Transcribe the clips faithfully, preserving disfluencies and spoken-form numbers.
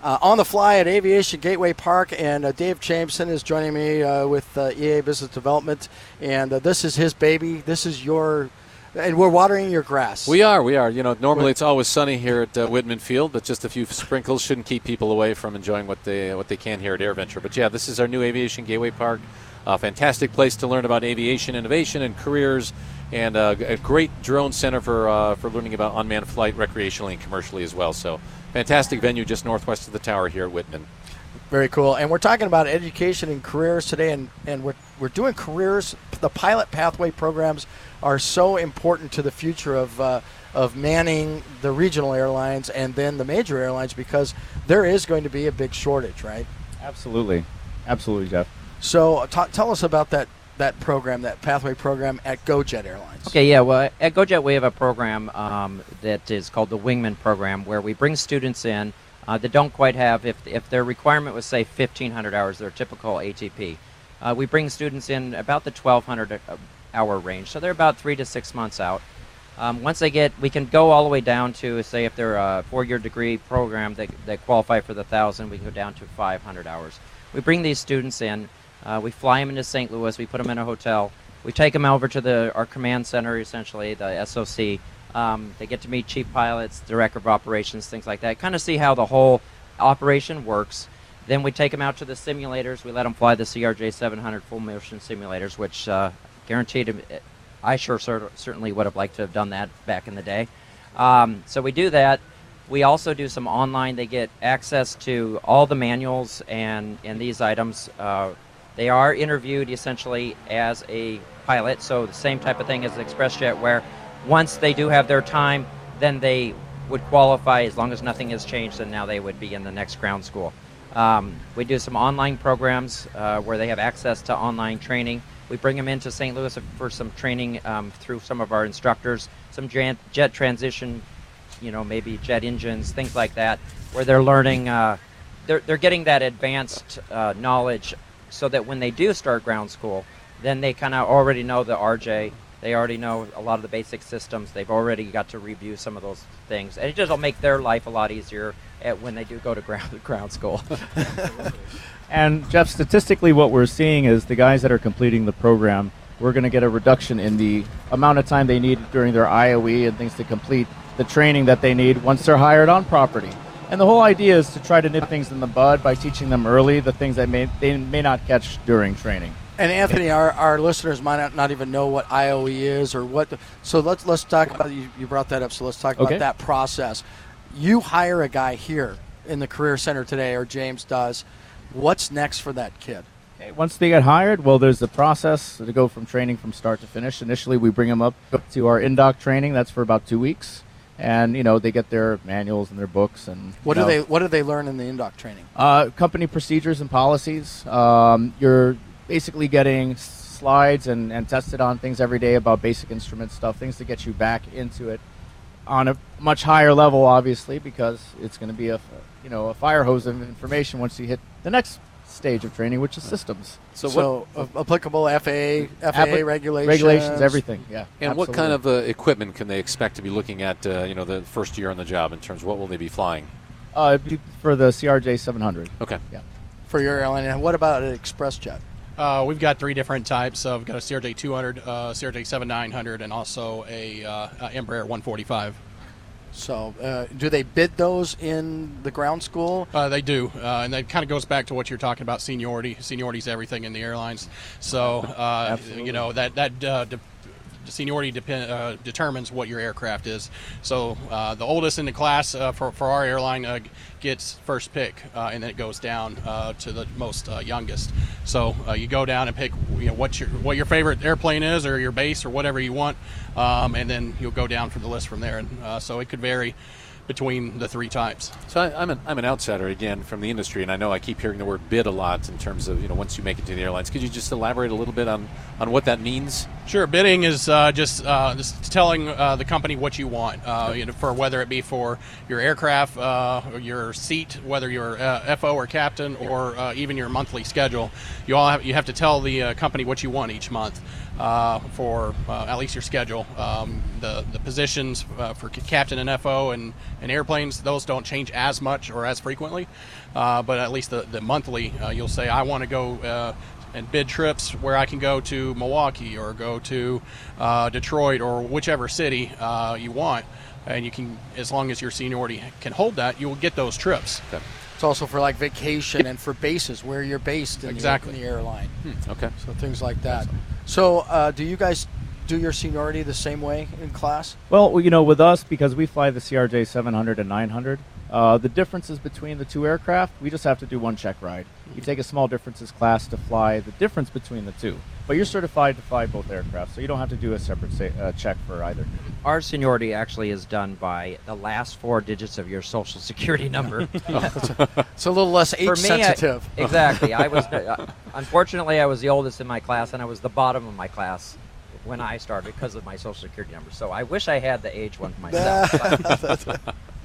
uh, on the fly at Aviation Gateway Park, and uh, Dave Jameson is joining me uh, with uh, E A Business Development, and uh, this is his baby. This is your, and we're watering your grass. We are, we are. You know, normally it's always sunny here at uh, Whitman Field, but just a few sprinkles shouldn't keep people away from enjoying what they what they can here at AirVenture. But yeah, this is our new Aviation Gateway Park. A fantastic place to learn about aviation innovation and careers, and uh, a great drone center for uh, for learning about unmanned flight recreationally and commercially as well. So fantastic venue just northwest of the tower here at Whitman. Very cool. And we're talking about education and careers today, and, and we're, we're doing careers. The pilot pathway programs are so important to the future of uh, of manning the regional airlines and then the major airlines, because there is going to be a big shortage, right? Absolutely. Absolutely, Jeff. So t- tell us about that, that program, that pathway program at GoJet Airlines. Okay, yeah, well, at GoJet we have a program um, that is called the Wingman Program, where we bring students in uh, that don't quite have, if, if their requirement was, say, fifteen hundred hours, their typical A T P. Uh, we bring students in about the twelve hundred hour range, so they're about three to six months out. Um, once they get, we can go all the way down to, say, if they're a four-year degree program that, that qualify for the one thousand, we can go down to five hundred hours. We bring these students in. Uh, we fly them into Saint Louis. We put them in a hotel. We take them over to the our command center, essentially, the S O C. Um, they get to meet chief pilots, director of operations, things like that, kind of see how the whole operation works. Then we take them out to the simulators. We let them fly the C R J seven hundred full motion simulators, which uh, guaranteed, I sure cer- certainly would have liked to have done that back in the day. Um, so we do that. We also do some online. They get access to all the manuals and, and these items. Uh, They are interviewed essentially as a pilot, so the same type of thing as ExpressJet, where once they do have their time, then they would qualify as long as nothing has changed, and now they would be in the next ground school. Um, we do some online programs uh, where they have access to online training. We bring them into Saint Louis for some training um, through some of our instructors, some jet, jet transition, you know, maybe jet engines, things like that, where they're learning, uh, they're, they're getting that advanced uh, knowledge, so that when they do start ground school, then they kind of already know the R J. They already know a lot of the basic systems. They've already got to review some of those things. And it just will make their life a lot easier at when they do go to ground, ground school. And, Jeff, statistically what we're seeing is the guys that are completing the program, we're going to get a reduction in the amount of time they need during their I O E and things to complete the training that they need once they're hired on property. And the whole idea is to try to nip things in the bud by teaching them early the things that may, they may not catch during training. And Anthony, our, our listeners might not, not even know what I O E is or what. The, so let's let's talk about you. You brought that up. So let's talk Okay. about that process. You hire a guy here in the Career Center today, or James does. What's next for that kid? Okay, once they get hired, well, there's the process to go from training from start to finish. Initially, we bring them up to our in-dock training. That's for about two weeks. And, you know, they get their manuals and their books. And What do know, they What do they learn in the in-dock training? Uh, company procedures and policies. Um, you're basically getting slides and, and tested on things every day about basic instrument stuff, things to get you back into it on a much higher level, obviously, because it's going to be a, you know, a fire hose of information once you hit the next stage of training, which is systems. So, so what, uh, applicable F A A, F A A Appli- regulations, regulations, everything. Yeah. And absolutely. what kind of uh, equipment can they expect to be looking at, uh, you know, the first year on the job in terms of what will they be flying? Uh, for the C R J seven hundred. Okay. Yeah. for your airline? And what about an ExpressJet? Uh, we've got three different types. Uh, we've got a C R J two hundred, uh, C R J seven nine hundred, and also a uh, uh, Embraer one forty-five. So uh, do they bid those in the ground school? Uh, they do, uh, and that kind of goes back to what you're talking about, seniority. Seniority is everything in the airlines. So, uh, you know, that, that uh, de- seniority depend, uh, determines what your aircraft is. So uh, the oldest in the class uh, for, for our airline uh, gets first pick, uh, and then it goes down uh, to the most uh, youngest. So uh, you go down and pick, you know, what your what your favorite airplane is, or your base, or whatever you want, um, and then you'll go down from the list from there. And uh, so it could vary between the three types. So I, I'm an I'm an outsider again from the industry, and I know I keep hearing the word bid a lot in terms of, you know, once you make it to the airlines. Could you just elaborate a little bit on, on what that means? Sure. Bidding is uh, just, uh, just telling uh, the company what you want, uh, you know, for whether it be for your aircraft, uh, or your seat, whether you're uh, F O or captain, or uh, even your monthly schedule. You all have, you have to tell the uh, company what you want each month. uh, for uh, at least your schedule. Um, the the positions uh, for captain and F O and, and airplanes, those don't change as much or as frequently, uh, but at least the, the monthly, uh, you'll say, I want to go uh, and bid trips where I can go to Milwaukee or go to uh, Detroit or whichever city uh, you want, and you can, as long as your seniority can hold that, you will get those trips. Okay. It's also for like vacation and for bases where you're based in, Exactly. the, in the airline. Hmm. Okay. So things like that. So uh, do you guys do your seniority the same way in class? Well, you know, with us, because we fly the C R J seven hundred and nine hundred, uh, the differences between the two aircraft, we just have to do one check ride. You take a small differences class to fly the difference between the two. But you're certified to fly both aircraft, so you don't have to do a separate sa- uh, check for either. Our seniority actually is done by the last four digits of your social security number. It's a little less age For me, I- sensitive. exactly. I was uh, unfortunately I was the oldest in my class, and I was the bottom of my class when I started because of my social security number. So I wish I had the age one myself. but-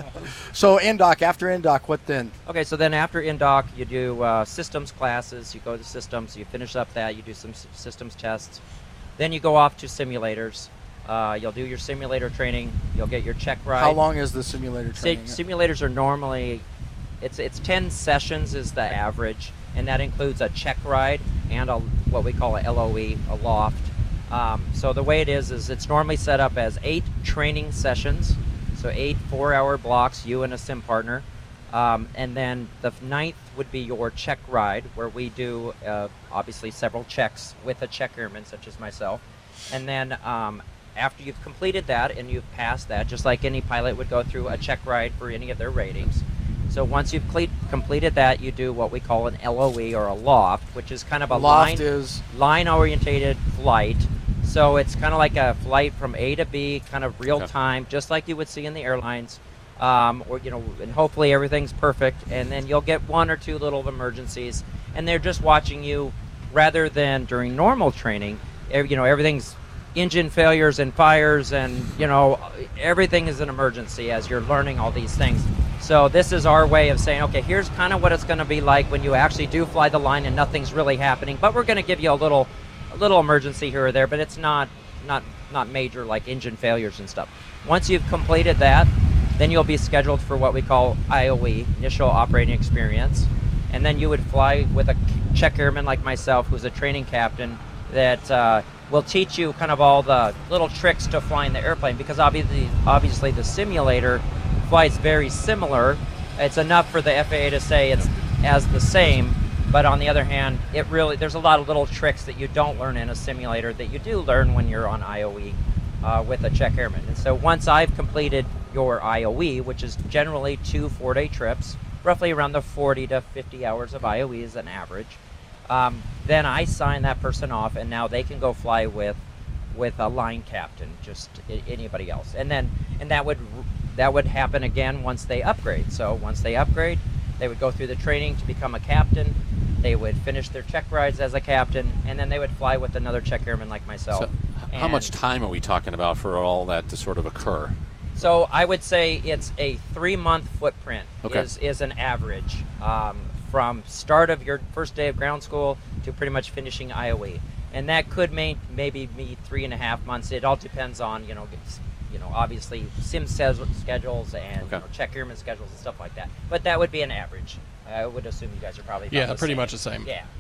So N D O C, after N D O C, what then? Okay, so then after N D O C, you do uh, systems classes. You go to systems, you finish up that, you do some s- systems tests. Then you go off to simulators. Uh, you'll do your simulator training. You'll get your check ride. How long is the simulator Si- training? simulators are normally, it's it's ten sessions is the average, and that includes a check ride and a what we call a L O E, a loft. Um, so the way it is is it's normally set up as eight training sessions, so eight four-hour blocks, you and a sim partner, um, and then the ninth would be your check ride, where we do uh, obviously several checks with a check airman such as myself, and then um, after you've completed that and you've passed that, just like any pilot would go through a check ride for any of their ratings. So once you've cle- completed that, you do what we call an L O E or a loft, which is kind of a Loft line, is line-orientated flight. So it's kind of like a flight from A to B, kind of real time, just like you would see in the airlines. Um, or you know, and hopefully everything's perfect, and then you'll get one or two little emergencies, and they're just watching you, rather than during normal training. ev- You know, everything's engine failures and fires, and you know, everything is an emergency as you're learning all these things. So this is our way of saying, okay, here's kind of what it's going to be like when you actually do fly the line and nothing's really happening, but we're going to give you a little. A little emergency here or there, but it's not not not major like engine failures and stuff. Once you've completed that, then you'll be scheduled for what we call I O E, initial operating experience, and then you would fly with a check airman like myself, who's a training captain, that uh, will teach you kind of all the little tricks to flying the airplane, because obviously obviously the simulator flies very similar. It's enough for the F A A to say it's as the same. But on the other hand, it really there's a lot of little tricks that you don't learn in a simulator that you do learn when you're on I O E uh, with a check airman. And so once I've completed your I O E, which is generally two four-day trips, roughly around the forty to fifty hours of I O E is an average, um, then I sign that person off, and now they can go fly with with a line captain, just I- anybody else. And then and that would that would happen again once they upgrade. So once they upgrade, they would go through the training to become a captain. They would finish their check rides as a captain, and then they would fly with another check airman like myself. So how And much time are we talking about for all that to sort of occur? So I would say it's a three-month footprint Okay. is, is an average um, from start of your first day of ground school to pretty much finishing I O E. And that could may, maybe be three and a half months. It all depends on, you know, it's, you know, obviously sim ses- schedules and Okay. you know, check airman schedules and stuff like that. But that would be an average. I would assume you guys are probably about Yeah, the pretty same. much the same. Yeah.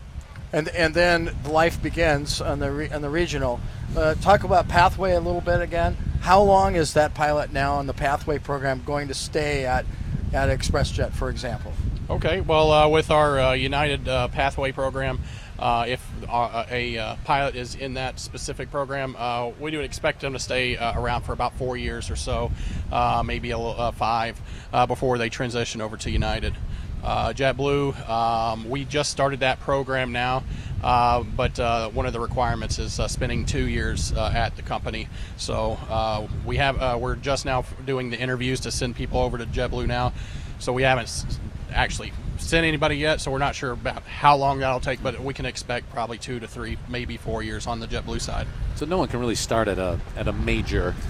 and and then life begins on the re, on the regional. Uh, talk about Pathway a little bit again. How long is that pilot now on the Pathway program going to stay at at ExpressJet, for example? Okay, well, uh, with our uh, United uh, Pathway program, uh, if uh, a uh, pilot is in that specific program, uh, we would expect them to stay uh, around for about four years or so, uh, maybe a little, uh, five, uh, before they transition over to United. Uh, JetBlue, um, we just started that program now, uh, but uh, one of the requirements is uh, spending two years uh, at the company. So uh, we have uh, we're just now doing the interviews to send people over to JetBlue now. So we haven't s- actually sent anybody yet, so we're not sure about how long that'll take, but we can expect probably two to three, maybe four years on the JetBlue side. So no one can really start at a at a major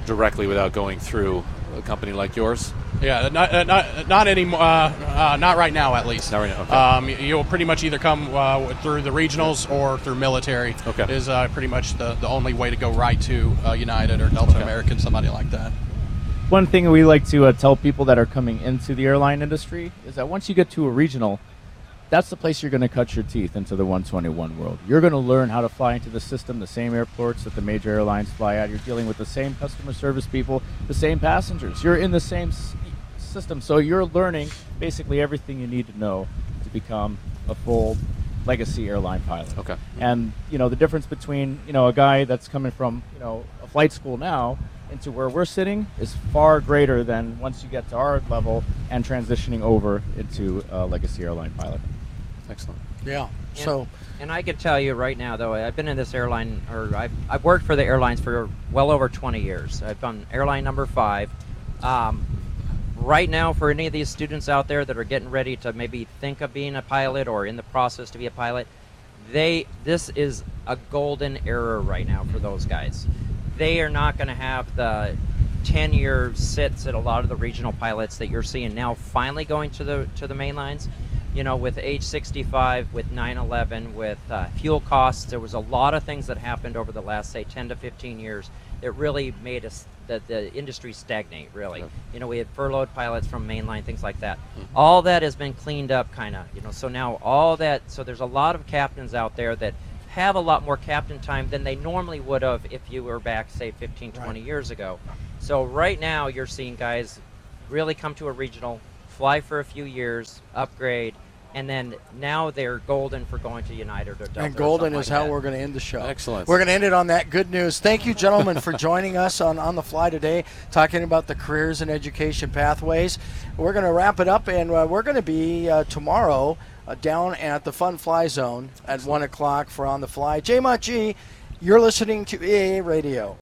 directly without going through a company like yours? Yeah, not uh, not not anymore. Uh, uh, not right now, at least. Not right now, okay. Um, you'll pretty much either come uh, through the regionals or through military. Okay. Is uh, pretty much the, the only way to go right to uh, United or Delta Okay. American, somebody like that. One thing we like to uh, tell people that are coming into the airline industry is that once you get to a regional, that's the place you're going to cut your teeth into the one twenty-one world. You're going to learn how to fly into the system, the same airports that the major airlines fly at. You're dealing with the same customer service people, the same passengers. You're in the same s- system, so you're learning basically everything you need to know to become a full legacy airline pilot. Okay. And you know the difference between you know a guy that's coming from you know a flight school now into where we're sitting is far greater than once you get to our level and transitioning over into a legacy airline pilot. Excellent. Yeah. And, So, and I can tell you right now, though, I've been in this airline, or I've, I've worked for the airlines for well over twenty years. I've done airline number five. Um, right now, for any of these students out there that are getting ready to maybe think of being a pilot or in the process to be a pilot, they this is a golden era right now for those guys. They are not going to have the ten-year sits at a lot of the regional pilots that you're seeing now finally going to the to the main lines. You know, with age sixty-five, with nine eleven, with uh, fuel costs, there was a lot of things that happened over the last, say, ten to fifteen years that really made us the, the industry stagnate, really. Yep. You know, we had furloughed pilots from mainline, things like that. Mm-hmm. All that has been cleaned up, kind of. You know, so now all that, so there's a lot of captains out there that have a lot more captain time than they normally would have if you were back, say, fifteen, twenty Right. years ago. So right now you're seeing guys really come to a regional, fly for a few years, upgrade, and then now they're golden for going to United or Delta. and or golden something is like how that. we're going to end the show. Excellent. We're going to end it on that good news. Thank you, gentlemen, for joining us on On the Fly today, talking about the careers and education pathways. We're going to wrap it up, and uh, we're going to be uh, tomorrow uh, down at the Fun Fly Zone at one o'clock for On the Fly. J Mott G, you're listening to E A A Radio.